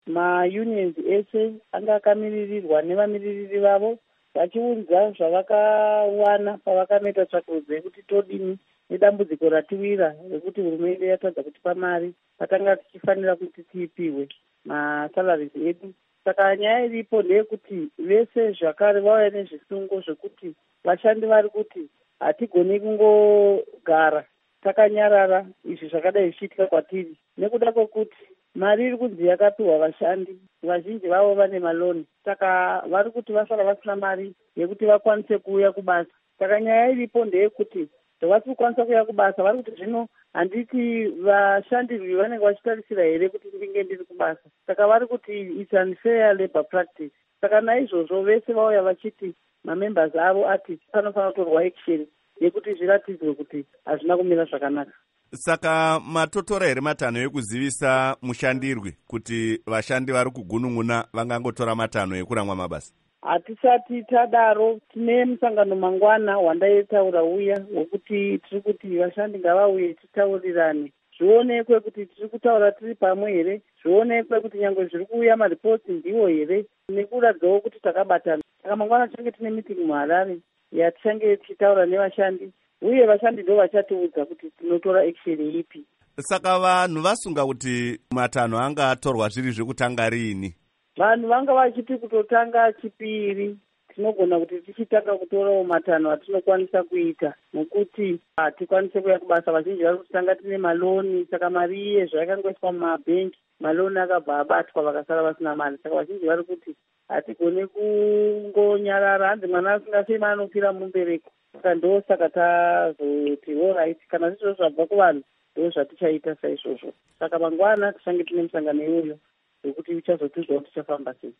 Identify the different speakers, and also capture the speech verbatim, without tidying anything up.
Speaker 1: maunions ese anga akamiririrwa nevamiririri vavo vachiudza zvavakawana pavakanoita tsvakurudzo yekuti todini nedambudziko ratiwira rekuti hurumende yatadza kutipa mari patanga tichifanira kuti tiipiwe masalaries edu. Saka nyaya iripo ndeyekuti vese zvakare vauya nezvisungo zvekuti vashandi vari kuti hatigoni kungogara takanyarara izvi zvakadai zvichiitika kwatiri nekuda kwekuti mari iri kunzi yakapiwa vashandi vazhinji vavo vane maloni, saka vari kuti vasara vasina mari yekuti vakwanise kuuya kubasa. Saka nyaya iripo ndeyekuti zvavasi kukwanisa kuuya kubasa vari kuti zvino handiti vashandirwi vanenge vachitarisira here kuti ndinge ndiri kubasa, saka vari kuti it's unfair labor practice. Saka naizvozvo vese vauya vachiti mamembers avo ati panofanira kutorwa action yekuti zviratidzwe kuti hazvina kumira zvakanaka.
Speaker 2: Saka matotora here matanho ekuzivisa mushandirwi kuti vashandi vari kugunun'una vangangotora matanho ekuramwa mabasa?
Speaker 1: Hatisati tadaro, tine musangano mangwana wandaitaura uya wekuti tiri kuti vashandi ngavauye titaurirane, zvionekwe kuti tiri kutaura tiri pamwe here, zvionekwe kuti nyangwe zviri kuuya maripoti ndiwo here, nekuratidzawo kuti takabatana. Saka mangwana tichange tine meeting muHarare yatichange tichitaura nevashandi, uye vashandi ndo vachatiudza kuti tinotora action ipi.
Speaker 2: Saka vanhu vasunga kuti matanho anga atorwa zviri zvekutanga riini?
Speaker 1: Vanhu vanga vachiti kutotanga chipiri tinogona kuti tichitanga kutorawo matanho atinokwanisa kuita, nokuti hatikwanise kuya kubasa. Vazhinji vari kutanga tine maloni, saka mari iye zvaikangoiswa mumabhengi, maloni akabva abatwa vakasara vasina mari. Saka vazhinji vari kuti hatigone kungonyarara, hanzi mwana asingafema anopira mubereko. Saka ndo saka tazoti alright, kana zvizvo zvabva kuvanhu ndo zvatichaita saizvozvo. Saka mangwana tichange tine musangano iyoyo zvokuti uchazotiudza kuti tichafamba sei.